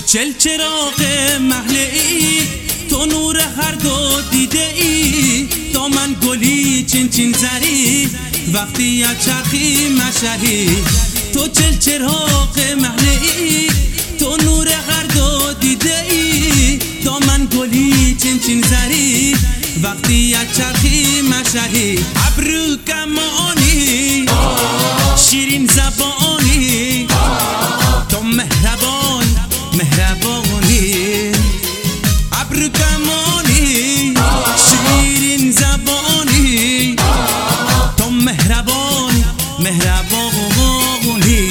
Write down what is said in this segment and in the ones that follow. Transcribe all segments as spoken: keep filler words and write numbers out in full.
تو چل چراغ محله ای، تو نور هر دو دیده ای، دامن گلی چین چین زری، وقتی از چرخی مشهی. تو چل چراغ محله ای، تو نور هر دو دیده ای، دامن گلی چین چین زری، وقتی از چرخی مشهی. ابرو کمانی شیرین زبانی، تو مهربان مهربانی. ابرو کمانی شیرین زبانی، تو مهربان مهربانی.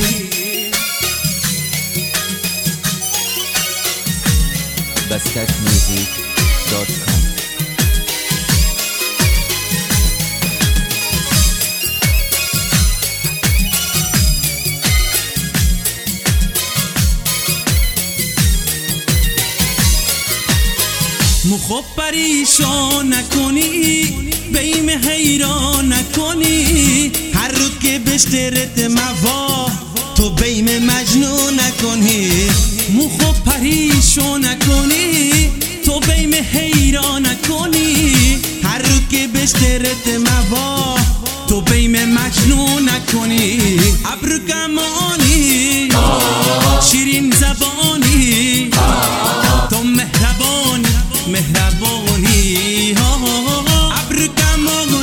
بستک میوزیک دات کام. مخوب پریشان نکنی، بیم حیران نکنی، هر رو که بشترت موا تو بیم مجنون نکنی. مخوب پریشان نکنی، تو بیم حیران نکنی، هر رو که بشترت موا تو بیم مجنون نکنی. ابرو کمانی شیرین زبانی، تو مهربان مهربانی. ابرو کمانی